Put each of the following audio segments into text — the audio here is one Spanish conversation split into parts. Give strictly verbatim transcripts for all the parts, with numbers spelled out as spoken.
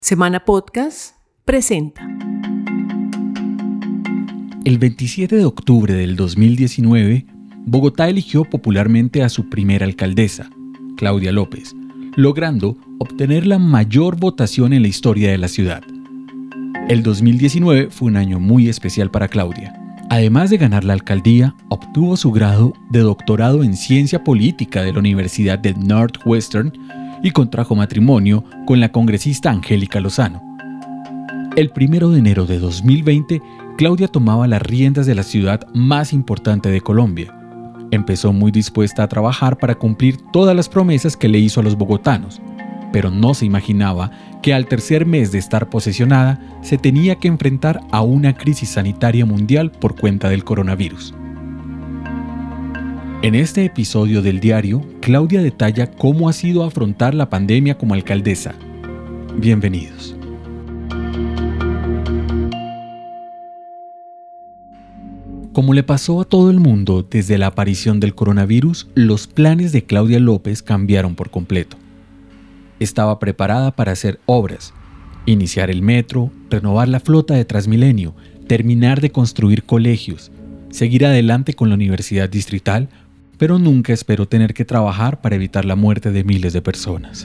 Semana Podcast presenta. El veintisiete de octubre del dos mil diecinueve, Bogotá eligió popularmente a su primera alcaldesa, Claudia López, logrando obtener la mayor votación en la historia de la ciudad. El dos mil diecinueve fue un año muy especial para Claudia. Además de ganar la alcaldía, obtuvo su grado de doctorado en Ciencia Política de la Universidad de Northwestern y contrajo matrimonio con la congresista Angélica Lozano. El primero de enero de dos mil veinte, Claudia tomaba las riendas de la ciudad más importante de Colombia. Empezó muy dispuesta a trabajar para cumplir todas las promesas que le hizo a los bogotanos, pero no se imaginaba que al tercer mes de estar posesionada se tenía que enfrentar a una crisis sanitaria mundial por cuenta del coronavirus. En este episodio del diario, Claudia detalla cómo ha sido afrontar la pandemia como alcaldesa. Bienvenidos. Como le pasó a todo el mundo desde la aparición del coronavirus, los planes de Claudia López cambiaron por completo. Estaba preparada para hacer obras, iniciar el metro, renovar la flota de Transmilenio, terminar de construir colegios, seguir adelante con la Universidad Distrital, pero nunca esperó tener que trabajar para evitar la muerte de miles de personas.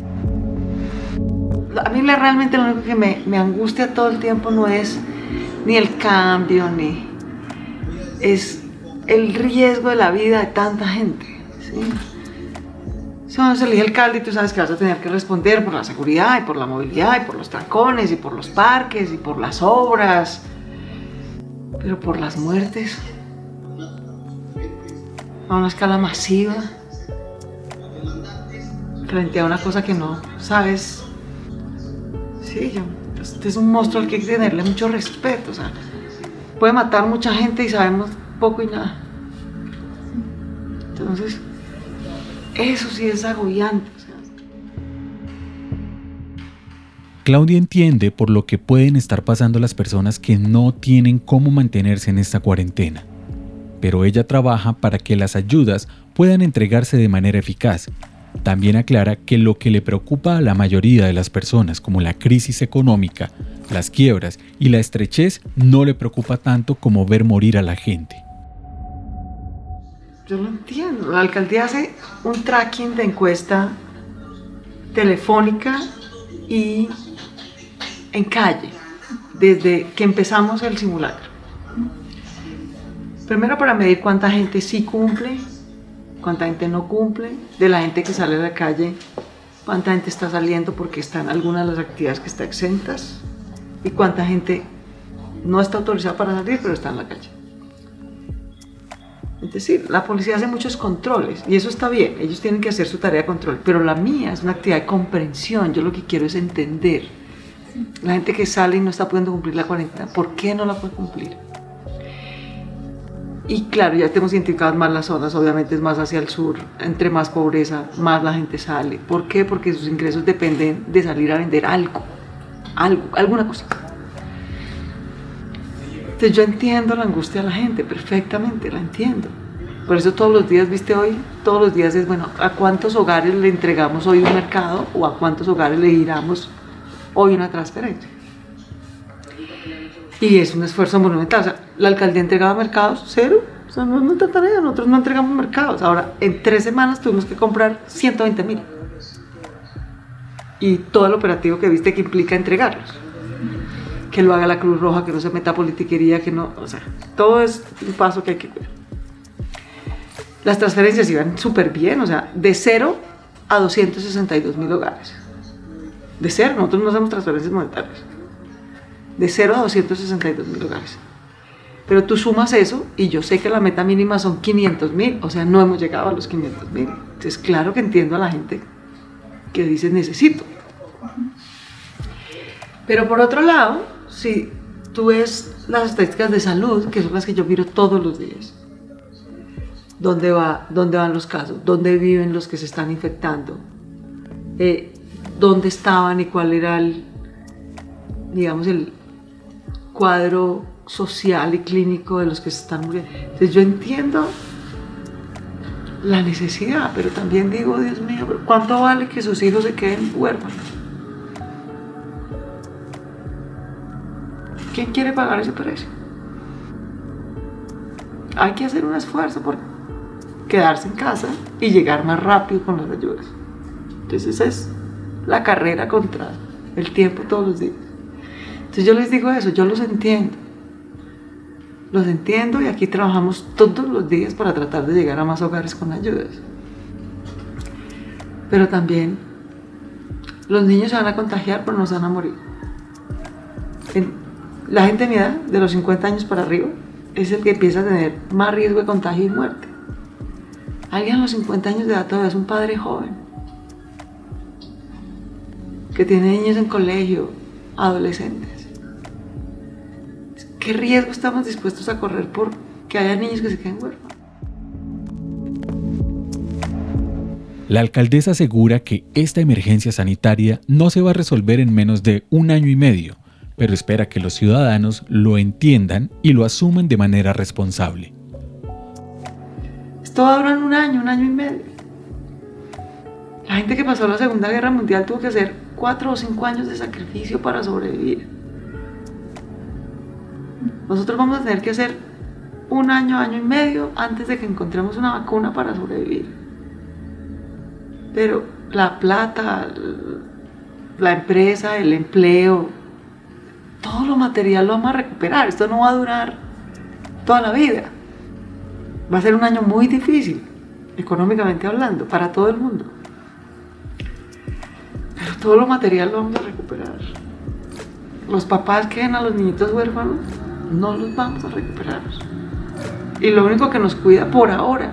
A mí realmente lo único que me, me angustia todo el tiempo no es ni el cambio, ni es el riesgo de la vida de tanta gente, ¿sí? Si uno se elige alcalde y tú sabes que vas a tener que responder por la seguridad y por la movilidad y por los trancones y por los parques y por las obras, pero por las muertes a una escala masiva frente a una cosa que no sabes. Sí, yo, este es un monstruo al que hay que tenerle mucho respeto, o sea, puede matar mucha gente y sabemos poco y nada. Entonces, eso sí es agobiante. O sea. Claudia entiende por lo que pueden estar pasando las personas que no tienen cómo mantenerse en esta cuarentena. Pero ella trabaja para que las ayudas puedan entregarse de manera eficaz. También aclara que lo que le preocupa a la mayoría de las personas, como la crisis económica, las quiebras y la estrechez, no le preocupa tanto como ver morir a la gente. Yo lo entiendo. La alcaldía hace un tracking de encuesta telefónica y en calle, desde que empezamos el simulacro. Primero para medir cuánta gente sí cumple, cuánta gente no cumple, de la gente que sale a la calle, cuánta gente está saliendo porque está en alguna de las actividades que está exentas y cuánta gente no está autorizada para salir pero está en la calle. Es decir, la policía hace muchos controles y eso está bien, ellos tienen que hacer su tarea de control, pero la mía es una actividad de comprensión. Yo lo que quiero es entender la gente que sale y no está pudiendo cumplir la cuarentena, ¿por qué no la puede cumplir? Y claro, ya tenemos identificadas más las zonas, obviamente es más hacia el sur, entre más pobreza, más la gente sale. ¿Por qué? Porque sus ingresos dependen de salir a vender algo, algo, alguna cosa. Entonces yo entiendo la angustia de la gente, perfectamente, la entiendo. Por eso todos los días, viste hoy, todos los días es, bueno, ¿a cuántos hogares le entregamos hoy un mercado o a cuántos hogares le giramos hoy una transferencia? Y es un esfuerzo monumental. O sea, la alcaldía entregaba mercados, cero. O sea, no es nuestra tarea, nosotros no entregamos mercados. Ahora, en tres semanas tuvimos que comprar ciento veinte mil. Y todo el operativo que viste que implica entregarlos. Que lo haga la Cruz Roja, que no se meta politiquería, que no... O sea, todo es un paso que hay que cuidar. Las transferencias iban súper bien, o sea, de cero a doscientos sesenta y dos mil hogares. De cero, nosotros no hacemos transferencias monetarias. De cero a doscientos sesenta y dos mil hogares. Pero tú sumas eso y yo sé que la meta mínima son quinientos mil, o sea, no hemos llegado a los quinientos mil. Entonces, claro que entiendo a la gente que dice necesito. Pero por otro lado, si tú ves las estadísticas de salud, que son las que yo miro todos los días, ¿dónde va, dónde van los casos? ¿Dónde viven los que se están infectando? Eh, ¿Dónde estaban y cuál era el, digamos, el cuadro social y clínico de los que se están muriendo? Entonces yo entiendo la necesidad, pero también digo, Dios mío, ¿cuánto vale que sus hijos se queden huérfanos? ¿Quién quiere pagar ese precio? Hay que hacer un esfuerzo por quedarse en casa y llegar más rápido con las ayudas. Entonces esa es la carrera contra el tiempo todos los días. Entonces yo les digo eso, yo los entiendo. Los entiendo y aquí trabajamos todos los días para tratar de llegar a más hogares con ayudas. Pero también los niños se van a contagiar pero no se van a morir. En la gente de mi edad, de los cincuenta años para arriba, es el que empieza a tener más riesgo de contagio y muerte. Alguien a los cincuenta años de edad todavía es un padre joven, que tiene niños en colegio, adolescentes. ¿Qué riesgo estamos dispuestos a correr por que haya niños que se queden huérfanos? La alcaldesa asegura que esta emergencia sanitaria no se va a resolver en menos de un año y medio, pero espera que los ciudadanos lo entiendan y lo asuman de manera responsable. Esto va a durar un año, un año y medio. La gente que pasó la Segunda Guerra Mundial tuvo que hacer cuatro o cinco años de sacrificio para sobrevivir. Nosotros vamos a tener que hacer un año, año y medio antes de que encontremos una vacuna para sobrevivir. Pero la plata, la empresa, el empleo, todo lo material lo vamos a recuperar. Esto no va a durar toda la vida. Va a ser un año muy difícil, económicamente hablando, para todo el mundo. Pero todo lo material lo vamos a recuperar. Los papás que ven a los niñitos huérfanos, no los vamos a recuperar. Y lo único que nos cuida por ahora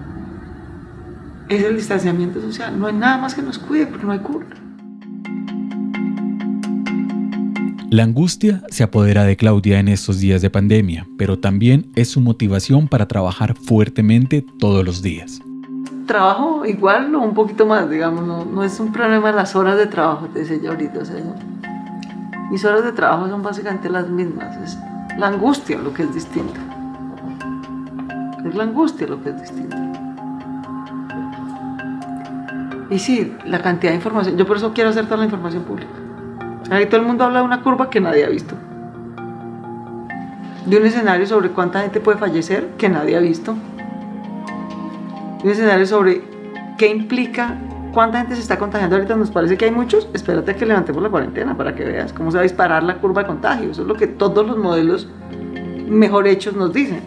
es el distanciamiento social. No hay nada más que nos cuide porque no hay cura. La angustia se apodera de Claudia en estos días de pandemia, pero también es su motivación para trabajar fuertemente todos los días. Trabajo igual o un poquito más, digamos, no, no es un problema las horas de trabajo, te decía yo ahorita. O sea, mis horas de trabajo son básicamente las mismas. Es la angustia lo que es distinto. Es la angustia lo que es distinto. Y sí, la cantidad de información. Yo por eso quiero hacer toda la información pública. Ahí todo el mundo habla de una curva que nadie ha visto. De un escenario sobre cuánta gente puede fallecer que nadie ha visto. De un escenario sobre qué implica, cuánta gente se está contagiando. Ahorita nos parece que hay muchos. Espérate a que levantemos la cuarentena para que veas cómo se va a disparar la curva de contagio. Eso es lo que todos los modelos mejor hechos nos dicen.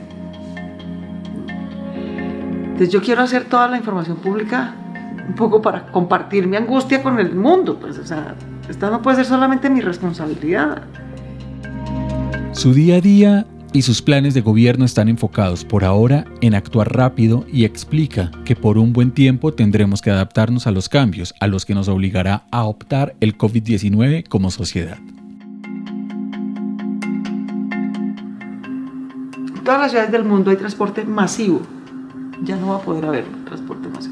Entonces yo quiero hacer toda la información pública un poco para compartir mi angustia con el mundo. Pues, o sea, esta no puede ser solamente mi responsabilidad. Su día a día y sus planes de gobierno están enfocados por ahora en actuar rápido y explica que por un buen tiempo tendremos que adaptarnos a los cambios a los que nos obligará a optar el covid diecinueve como sociedad. En todas las ciudades del mundo hay transporte masivo. Ya no va a poder haber transporte masivo.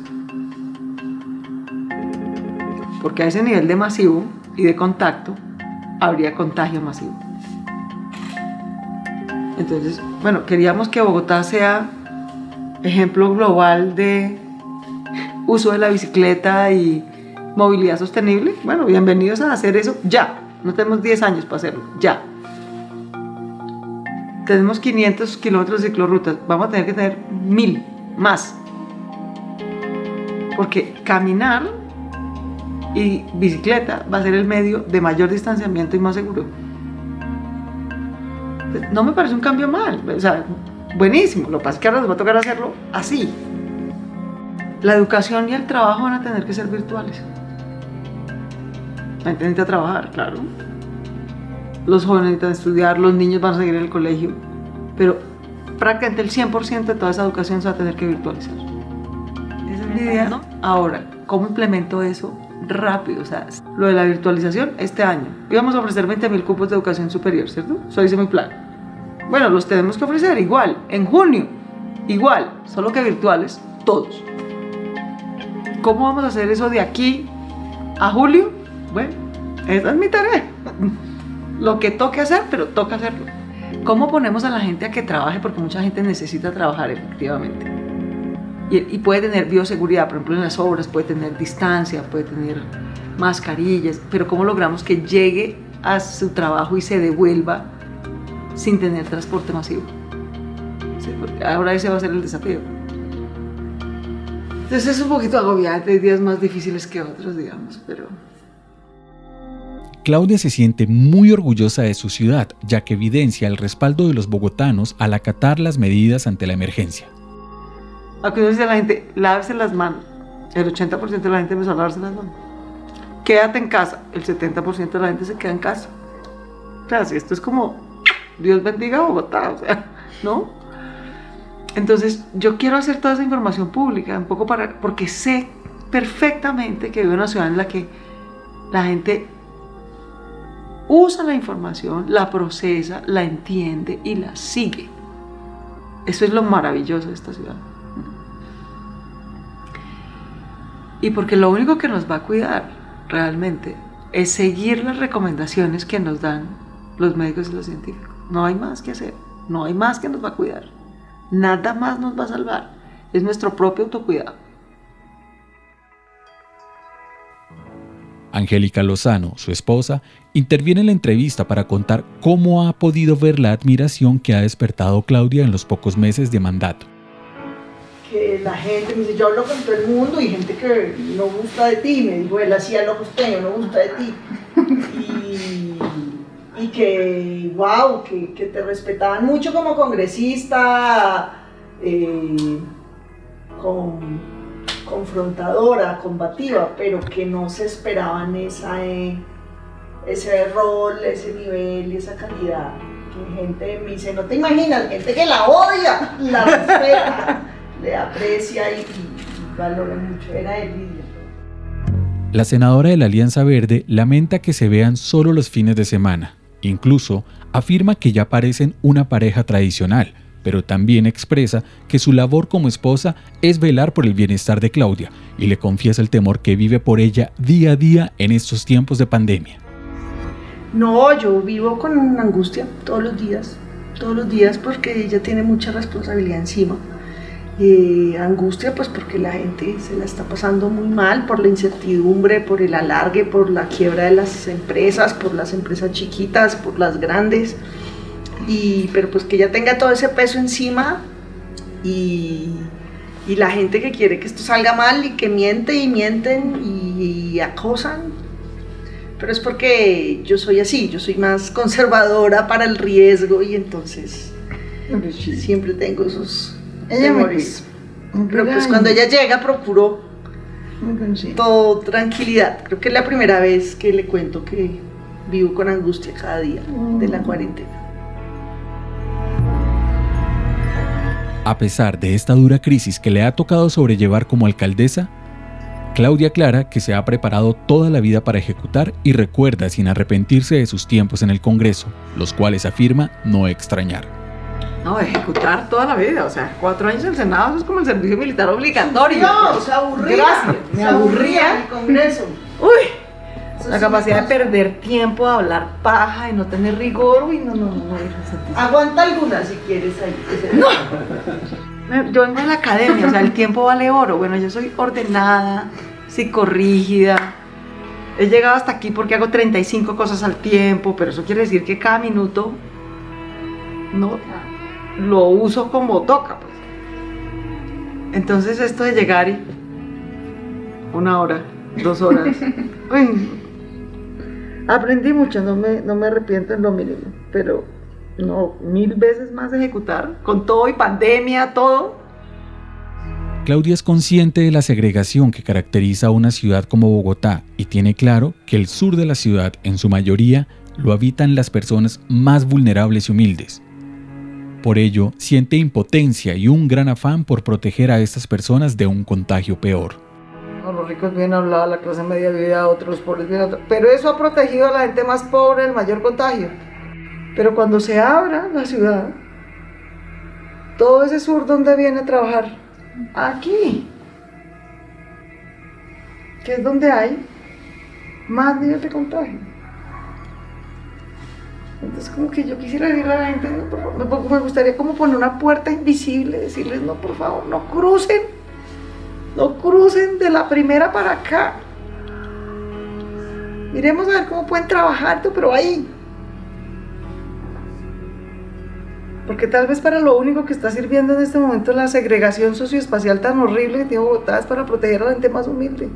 Porque a ese nivel de masivo y de contacto habría contagio masivo. Entonces, bueno, queríamos que Bogotá sea ejemplo global de uso de la bicicleta y movilidad sostenible. Bueno, bienvenidos a hacer eso ya. No tenemos diez años para hacerlo, ya. Tenemos quinientos kilómetros de ciclorrutas, vamos a tener que tener mil más. Porque caminar y bicicleta va a ser el medio de mayor distanciamiento y más seguro. No me parece un cambio mal, o sea, buenísimo. Lo que pasa es que ahora nos va a tocar hacerlo así. La educación y el trabajo van a tener que ser virtuales. La gente necesita trabajar, claro. Los jóvenes necesitan estudiar, los niños van a seguir en el colegio, pero prácticamente el cien por ciento de toda esa educación se va a tener que virtualizar. Esa es mi idea, ¿no? Ahora, ¿cómo implemento eso rápido? O sea, lo de la virtualización este año. Íbamos a ofrecer veinte mil cupos de educación superior, ¿cierto? Eso dice mi plan. Bueno, los tenemos que ofrecer igual, en junio, igual, solo que virtuales, todos. ¿Cómo vamos a hacer eso de aquí a julio? Bueno, esa es mi tarea. Lo que toque hacer, pero toca hacerlo. ¿Cómo ponemos a la gente a que trabaje? Porque mucha gente necesita trabajar efectivamente. Y, y puede tener bioseguridad, por ejemplo, en las obras, puede tener distancia, puede tener mascarillas, pero ¿cómo logramos que llegue a su trabajo y se devuelva sin tener transporte masivo. Sí, porque ahora ese va a ser el desafío. Entonces es un poquito agobiante, hay días más difíciles que otros, digamos, pero... Claudia se siente muy orgullosa de su ciudad, ya que evidencia el respaldo de los bogotanos al acatar las medidas ante la emergencia. Aquí uno dice a la gente, lávese las manos. El ochenta por ciento de la gente empezó a lavarse las manos. Quédate en casa. El setenta por ciento de la gente se queda en casa. O sea, si esto es como, Dios bendiga a Bogotá, o sea, ¿no? Entonces, yo quiero hacer toda esa información pública, un poco para, porque sé perfectamente que vivo en una ciudad en la que la gente usa la información, la procesa, la entiende y la sigue. Eso es lo maravilloso de esta ciudad. Y porque lo único que nos va a cuidar realmente es seguir las recomendaciones que nos dan los médicos y los científicos. No hay más que hacer, no hay más que nos va a cuidar. Nada más nos va a salvar. Es nuestro propio autocuidado. Angélica Lozano, su esposa, interviene en la entrevista para contar cómo ha podido ver la admiración que ha despertado Claudia en los pocos meses de mandato. Que la gente me dice, yo hablo con todo el mundo y gente que no gusta de ti, me dijo él así a lo costeño, no gusta de ti. Y, y que, wow, que, que te respetaban mucho como congresista, eh, con, confrontadora, combativa, pero que no se esperaban esa, eh, ese rol, ese nivel y esa calidad. Que gente me dice, no te imaginas, gente que la odia, la respeta. Le aprecia y, y valora mucho, era Lidia. La senadora de la Alianza Verde lamenta que se vean solo los fines de semana. Incluso afirma que ya parecen una pareja tradicional, pero también expresa que su labor como esposa es velar por el bienestar de Claudia y le confiesa el temor que vive por ella día a día en estos tiempos de pandemia. No, yo vivo con angustia todos los días, todos los días porque ella tiene mucha responsabilidad encima. Eh, angustia pues porque la gente se la está pasando muy mal por la incertidumbre, por el alargue, por la quiebra de las empresas, por las empresas chiquitas, por las grandes, y, pero pues que ella tenga todo ese peso encima y, y la gente que quiere que esto salga mal y que miente y mienten y, y acosan, pero es porque yo soy así, yo soy más conservadora para el riesgo y entonces siempre tengo esos... Ella me Pero pues cuando ella llega procuró todo tranquilidad. Creo que es la primera vez que le cuento que vivo con angustia cada día de la cuarentena. A pesar de esta dura crisis que le ha tocado sobrellevar como alcaldesa, Claudia aclara que se ha preparado toda la vida para ejecutar y recuerda sin arrepentirse de sus tiempos en el Congreso, los cuales afirma no extrañar. No, ejecutar toda la vida, o sea, cuatro años en el Senado, eso es como el servicio militar obligatorio. No, se aburría. Gracias, me se aburría. el Congreso. Uy, eso la capacidad de perder tiempo, de hablar paja, de no tener rigor, uy, no, no, no, no. Aguanta alguna si quieres ahí. No. Yo vengo de la academia, o sea, el tiempo vale oro. Bueno, yo soy ordenada, psicorrígida. He llegado hasta aquí porque hago treinta y cinco cosas al tiempo, pero eso quiere decir que cada minuto no lo uso como toca, pues. Entonces esto de llegar y una hora, dos horas, uy, aprendí mucho, no me, no me arrepiento en lo mínimo, pero no, mil veces más ejecutar, con todo y pandemia, todo. Claudia es consciente de la segregación que caracteriza a una ciudad como Bogotá y tiene claro que el sur de la ciudad, en su mayoría, lo habitan las personas más vulnerables y humildes. Por ello, siente impotencia y un gran afán por proteger a estas personas de un contagio peor. No, los ricos vienen a un lado, la clase media vive a otro, los pobres viven a otro. Pero eso ha protegido a la gente más pobre del mayor contagio. Pero cuando se abra la ciudad, todo ese sur, ¿dónde viene a trabajar? Aquí. Que es donde hay más nivel de contagio. Entonces como que yo quisiera decirle a la gente, no, por favor, me gustaría como poner una puerta invisible, decirles, no, por favor, no crucen, no crucen de la primera para acá. Miremos a ver cómo pueden trabajar, pero ahí. Porque tal vez para lo único que está sirviendo en este momento la segregación socioespacial tan horrible que tiene Bogotá es para proteger a la gente más humilde.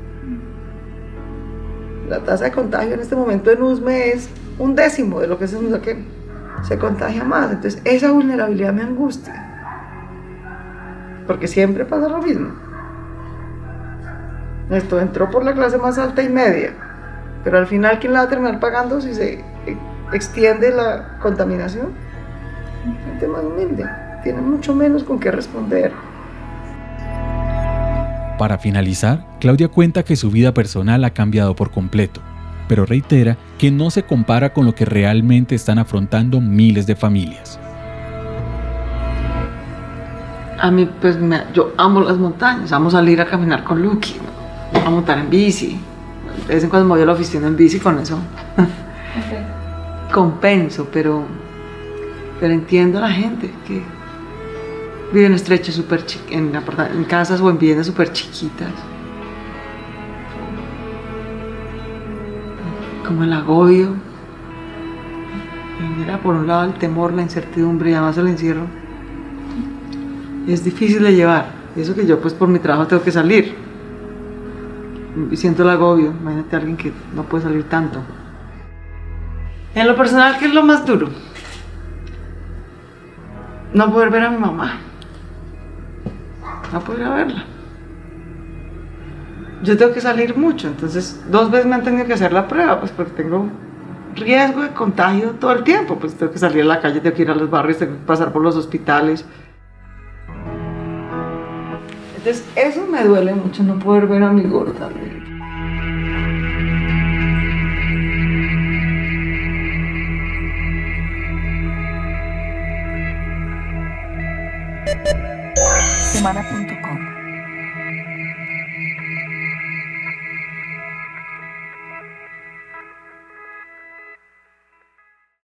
La tasa de contagio en este momento en U S M E es un décimo de lo que es en Usaquén. Se contagia más, entonces esa vulnerabilidad me angustia. Porque siempre pasa lo mismo. Esto entró por la clase más alta y media, pero al final, ¿quién la va a terminar pagando si se extiende la contaminación? Gente más humilde, tiene mucho menos con qué responder. Para finalizar, Claudia cuenta que su vida personal ha cambiado por completo, pero reitera que no se compara con lo que realmente están afrontando miles de familias. A mí, pues, me, yo amo las montañas, amo salir a caminar con Lucky, ¿no? A montar en bici. De vez en cuando me voy a la oficina en bici, con eso okay. compenso, pero, pero entiendo a la gente que vive en estrechos súper chiquitos, en, en casas o en viviendas súper chiquitas. Como el agobio. Mira, por un lado el temor, la incertidumbre y además el encierro. Es difícil de llevar. Y eso que yo, pues, por mi trabajo tengo que salir. Y siento el agobio. Imagínate a alguien que no puede salir tanto. En lo personal, ¿qué es lo más duro? No poder ver a mi mamá. No poder ir a verla. Yo tengo que salir mucho, entonces dos veces me han tenido que hacer la prueba, pues porque tengo riesgo de contagio todo el tiempo. Pues tengo que salir a la calle, tengo que ir a los barrios, tengo que pasar por los hospitales. Entonces eso me duele mucho, no poder ver a mi gorda. Semana punto com